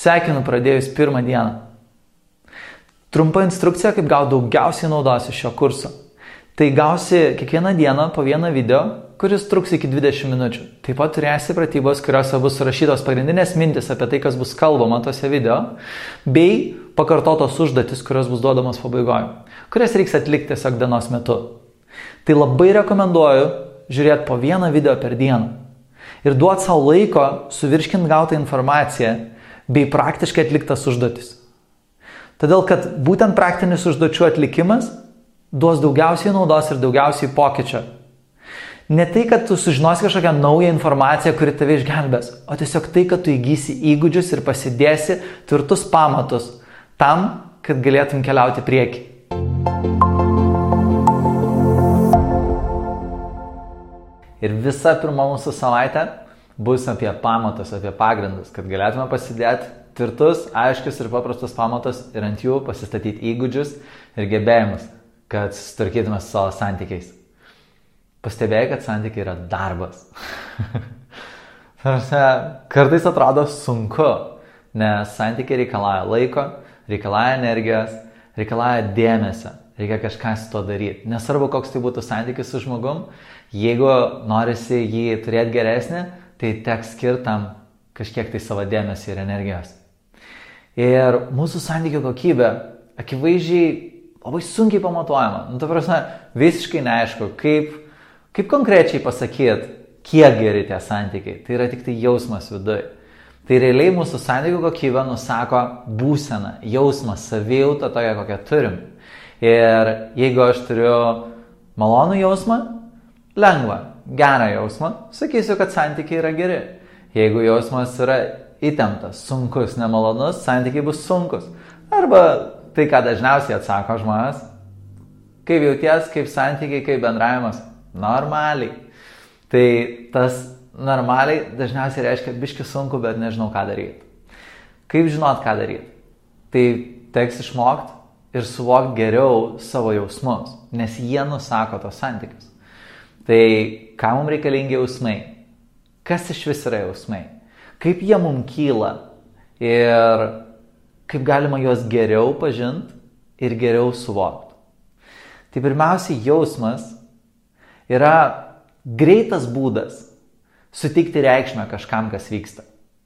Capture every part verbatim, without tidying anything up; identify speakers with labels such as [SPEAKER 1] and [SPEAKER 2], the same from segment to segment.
[SPEAKER 1] Sveikinu pradėjus pirmą dieną. Trumpa instrukcija, kaip gauti daugiausiai naudos iš šio kurso. Tai gausi kiekvieną dieną po vieną video, kuris truks iki dvidešimt minučių. Taip pat turėsi pratybos, kuriuose bus surašytos pagrindinės mintis apie tai, kas bus kalbama tose video, bei pakartotos užduotis, kurios bus duodamos pabaigoje, kurias reiks atlikti tiesiog dienos metu. Tai labai rekomenduoju žiūrėti po vieną video per dieną ir duoti savo laiko suvirškinti gautą informaciją bei praktiškai atliktas užduotis. Todėl, kad būtent praktinis užduočių atlikimas duos daugiausiai naudos ir daugiausiai pokyčio. Ne tai, kad tu sužinosi kažkokią naują informaciją, kuri tave išgelbės, o tiesiog tai, kad tu įgysi įgūdžius ir pasidėsi tvirtus pamatus tam, kad galėtum keliauti prieki. Ir visa pirma mūsų savaitė bus apie pamatus, apie pagrindus, kad galėtume pasidėti tvirtus, aiškius ir paprastus pamatus ir ant jų pasistatyti įgūdžius ir gebėjimus, kad susitvarkytume su savo santykiais. Pastebėjai, kad santykiai yra darbas. Kartais atrodo sunku, nes santykiai reikalauja laiko, reikalauja energijos, reikalauja dėmesio, reikia kažką su to daryti. Nesvarbu, koks tai būtų santykis su žmogum, jeigu norisi jį turėti geresnį, tai teks skirtam kažkiek tai savo dėmesio ir energijos. Ir mūsų santykių kokybė akivaizdžiai labai sunkiai pamatuojama. Nu, ta prasme, visiškai neaišku, kaip, kaip konkrečiai pasakyti, kiek geri tie santykiai. Tai yra tik tai jausmas viduje. Tai realiai mūsų santykių kokybę nusako būseną, jausmas, savijautą tokia, kokią turim. Ir jeigu aš turiu malonų jausmą, lengva, gerą jausmą, sakysiu, kad santykiai yra geri. Jeigu jausmas yra įtemptas, sunkus, nemalonus, santykiai bus sunkus. Arba tai, ką dažniausiai atsako žmonės, kaip jauties, kaip santykiai, kaip bendravimas, normaliai. Tai tas normaliai dažniausiai reiškia biški sunku, bet nežinau, ką daryti. Kaip žinot, ką daryti? Tai teks išmokti ir suvokti geriau savo jausmus, nes jie nusako tos santykius. Tai ką mums reikalingi jausmai? Kas iš vis yra jausmai? Kaip jie mums kyla ir kaip galima juos geriau pažinti ir geriau suvokti. Tai pirmiausiai jausmas yra greitas būdas suteikti reikšmę kažkam, kas vyksta.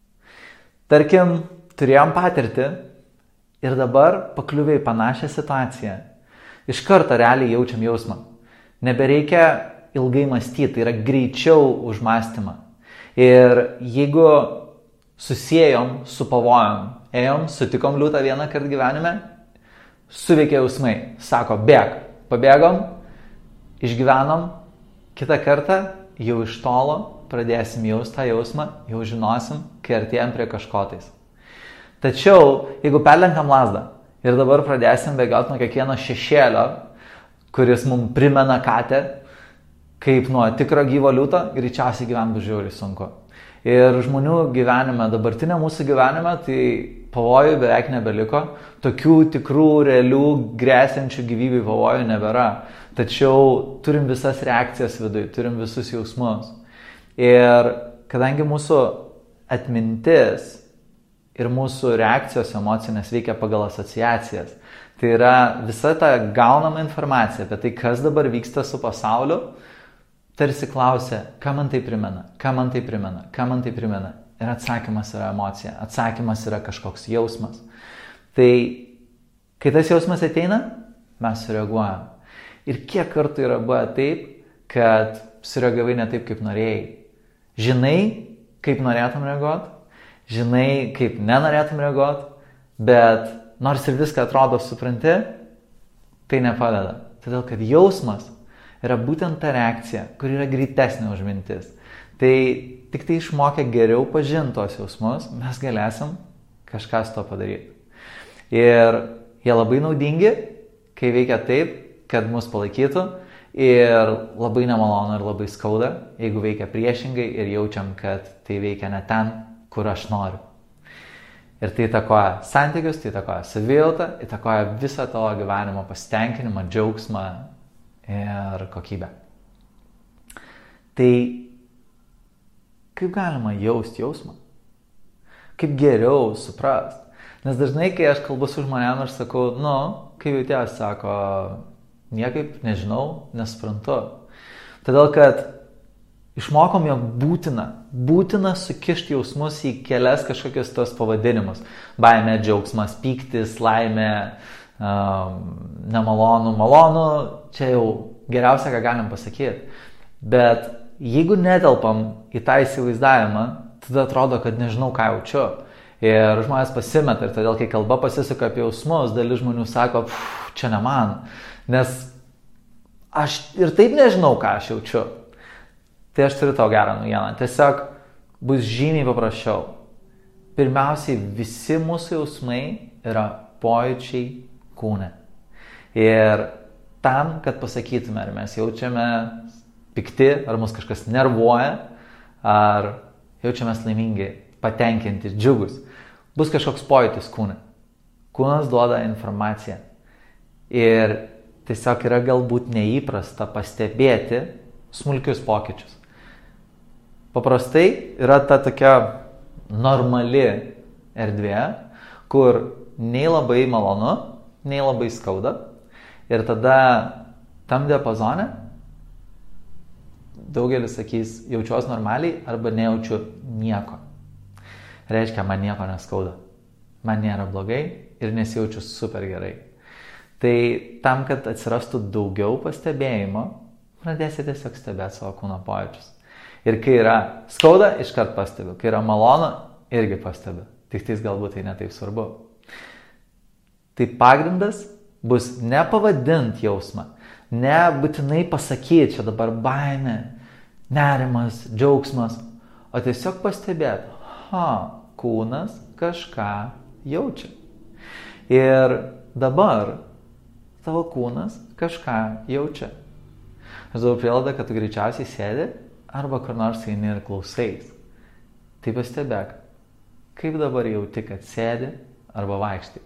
[SPEAKER 1] Tarkim, turėjom patirtį ir dabar pakliuvę į panašią situaciją. Iš karto realiai jaučiam jausmą. Nebereikia ilgai mąstyti, tai yra greičiau už mąstymą. Ir jeigu susiejom su pavojom, ėjom, sutikom liūtą vieną kartą gyvenime, suveikė jausmai, sako, bėg, pabėgom, išgyvenom, kitą kartą jau iš tolo pradėsim jausti tą jausmą, jau žinosim, kai artėjom prie kažkotais. Tačiau, jeigu perlenkam lazdą ir dabar pradėsim bėgioti nuo kiekvieno šešėlio, kuris mums primena katę, kaip nuo tikro gyvo liūto, greičiausiai gyventi bus žiauriai sunku. Ir žmonių gyvenime, dabartinė mūsų gyvenime, tai pavojų beveik nebeliko. Tokių tikrų, realių, grėsiančių gyvybei pavojų nebėra. Tačiau turim visas reakcijas viduje, turim visus jausmus. Ir kadangi mūsų atmintis ir mūsų reakcijos emocinės veikia pagal asociacijas, tai yra visa ta gaunama informacija apie tai, kas dabar vyksta su pasauliu, tarsi klausia, ką man tai primena, ką man tai primena, ką man tai primena. Ir atsakymas yra emocija, atsakymas yra kažkoks jausmas. Tai, kai tas jausmas ateina, mes sureaguojam. Ir kiek kartų yra buvę taip, kad sureagavai ne taip, kaip norėjai. Žinai, kaip norėtum reaguoti, žinai, kaip nenorėtum reaguoti, bet nors ir viską atrodo supranti, tai nepadeda. Todėl, kad jausmas yra būtent ta reakcija, kur yra greitesnė už mintis. Tai tik tai išmokę geriau pažinti tos jausmus, mes galėsim kažką su to padaryti. Ir jie labai naudingi, kai veikia taip, kad mus palaikytų, ir labai nemalonu ir labai skauda, jeigu veikia priešingai ir jaučiam, kad tai veikia ne ten, kur aš noriu. Ir tai įtakoja santykius, tai įtakoja savijautą, įtakoja visą tavo gyvenimo pasitenkinimą, džiaugsmą ir kokybę. Tai kaip galima jausti jausmą? kaip geriau suprast. Nes dažnai, kai aš kalbu su žmonėm ir sakau, nu, kaip jautiesi, sako, niekaip nežinau, nesuprantu. Todėl, kad išmokom, jog būtina, būtina sukišti jausmus į kelias kažkokius tos pavadinimus. Baimė, džiaugsmas, pyktis, laimė, um, nemalonu, malonu, čia jau geriausia, ką galim pasakyti. Bet jeigu netelpam į tą įsivaizdavimą, tada atrodo, kad nežinau, ką jaučiu. Ir žmonės pasimeta ir todėl, kai kalba pasisuka apie jausmus, dalis žmonių sako, čia ne man, nes aš ir taip nežinau, ką aš jaučiu. Tai aš turiu tau gerą naujieną. Tiesiog bus žymiai paprasčiau. Pirmiausiai, visi mūsų jausmai yra pojūčiai kūne. Ir tam, kad pasakytume, ar mes jaučiame pikti, ar mus kažkas nervuoja, ar jaučiamės laimingi, patenkinti, džiugus, bus kažkoks pojūtis kūne. Kūnas duoda informaciją. Ir tiesiog yra galbūt neįprasta pastebėti smulkius pokyčius. Paprastai yra ta tokia normali erdvė, kur nei labai malonu, nei labai skauda. Ir tada tam diapazone daugelis sakys, jaučiuos normaliai arba nejaučiu nieko. Reiškia, man nieko neskauda. Man nėra blogai ir nesijaučiu super gerai. Tai tam, kad atsirastų daugiau pastebėjimo, pradėsi tiesiog stebėti savo kūno pojūčius. Ir kai yra skauda, iškart pastebiu. Kai yra malonu, irgi pastebiu. Tik tais galbūt tai netaip svarbu. Tai pagrindas bus nepavadinti jausmą, nebūtinai pasakyti, čia dabar baimė, nerimas, džiaugsmas, o tiesiog pastebėti, ha, kūnas kažką jaučia. Ir dabar tavo kūnas kažką jaučia. Aš darau prielaidą, kad tu greičiausiai sėdi arba kur nors eini ir klausais. Tai pastebėk, kaip dabar jauti, kad sėdi arba vaikštai.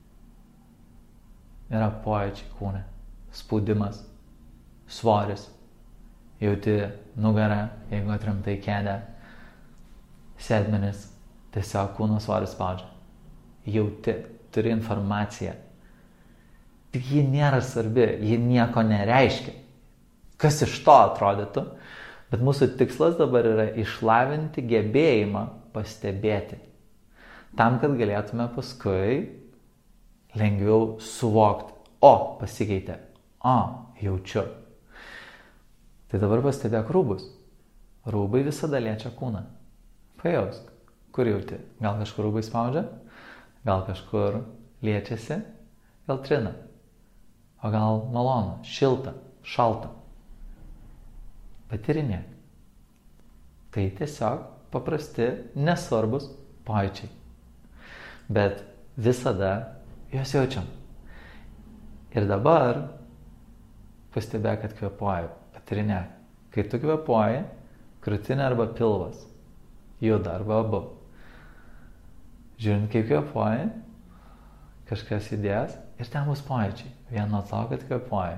[SPEAKER 1] Yra pojūčiai kūne, spaudimas, svoris, jauti nugarą, jeigu atremtai kėdę, sėdmenis, tiesiog kūno svoris spaudžia. Jauti, turi informaciją. Tik ji nėra svarbi, ji nieko nereiškia. Kas iš to atrodytų? Bet mūsų tikslas dabar yra išlavinti gebėjimą pastebėti. Tam, kad galėtume paskui lengviau suvokti. O, pasikeitė. O, jaučiu. Tai dabar pastebėk rūbus. Rūbai visada liečia kūną. Pajausk, kur jauti. Gal kažkur rūbai spaudžia, gal kažkur liečiasi, gal trina. O gal malonu, šilta, šalta. Patyrinėk. Tai tiesiog paprasti, nesvarbus pojūčiai. Bet visada juos jaučiam. Ir dabar pastebėk, kad kvėpuoji, patyrinėk. Kai tu kvėpuoji, krūtinė arba pilvas juda arba abu. Žiūrint, kaip kvėpuoji, kažkas judės ir ten bus pojūčiai. Vien nuo to, kad kvėpuoji.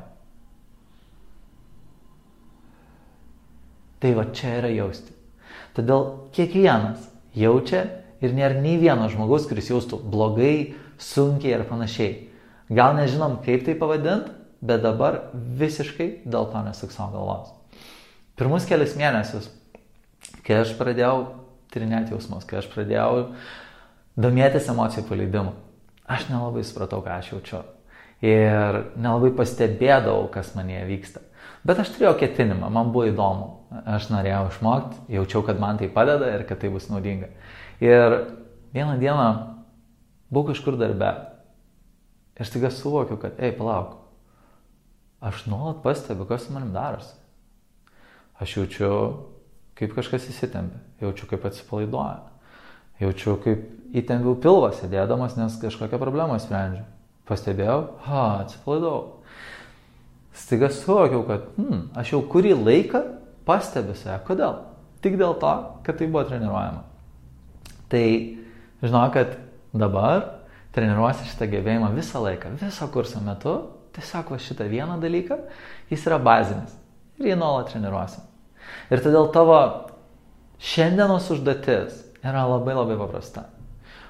[SPEAKER 1] Tai va čia yra jausti. Todėl kiekvienas jaučia ir nėra nei vieno žmogaus, kuris jaustų blogai, sunkiai ir panašiai. Gal nežinom, kaip tai pavadinti, bet dabar visiškai dėl to nesuk savo galvos. Pirmus kelias mėnesius, kai aš pradėjau tyrinėti jausmus, kai aš pradėjau domėtis emocijų paleidimu, aš nelabai supratau, ką aš jaučiu. Ir nelabai pastebėdavau, kas manyje vyksta. Bet aš turėjau ketinimą, man buvo įdomu. Aš norėjau išmokti, jaučiau, kad man tai padeda ir kad tai bus naudinga. Ir vieną dieną buvau kažkur darbe. Ir staiga suvokiu, kad, ei, palauk, aš nuolat pastebiu, kas su manim darosi. Aš jaučiu, kaip kažkas įsitempia, jaučiu, kaip atsipalaiduoja. Jaučiu, kaip įtempiau pilvą sėdėdamas, nes kažkokią problemą sprendžiu. Pastebėjau, ha, atsipalaidavau. Staiga suvokiau, kad hmm, aš jau kurį laiką pastebiu save. Kodėl? Tik dėl to, kad tai buvo treniruojama. Tai žinau, kad dabar treniruosi šitą gebėjimą visą laiką, viso kurso metu, tiesiog va šitą vieną dalyką, jis yra bazinis ir jį nuolat treniruosi. Ir todėl tavo šiandienos užduotis yra labai labai paprasta.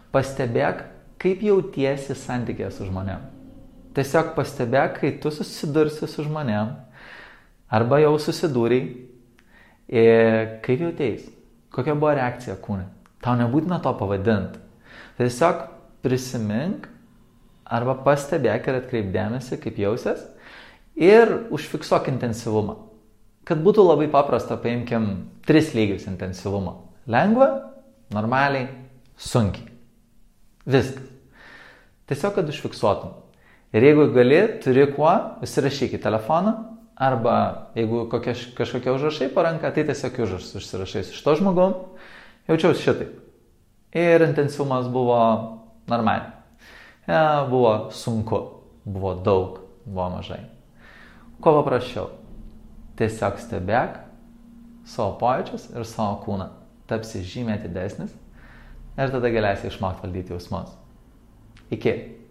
[SPEAKER 1] Pastebėk, kaip jautiesi santykėje su žmonėm. Tiesiog pastebėk, kai tu susidursi su žmonėm, arba jau susidūrei, ir kaip jautėjai, kokia buvo reakcija kūne. Tau nebūtina to pavadinti. Tiesiog prisimink, arba pastebėk ir atkreip dėmesį, kaip jausies, ir užfiksuok intensyvumą. Kad būtų labai paprasta, paimkim tris lygius intensyvumo. Lengva, normaliai, sunkiai. Viskas. Tiesiog, kad užfiksuotum. Ir jeigu gali, turi kuo, užsirašyk į telefoną, arba jeigu kokie, kažkokie užrašai paranka, tai tiesiog užrašus užsirašai su šito žmogum, jaučiausi šitaip. Ir intensyvumas buvo normaliai. Ja, buvo sunku, buvo daug, buvo mažai. Ko paprasčiau? Tiesiog stebėk savo pojūčius ir savo kūną. Tapsi žymiai didesnis ir tada galėsi išmokti valdyti jausmus. Iki.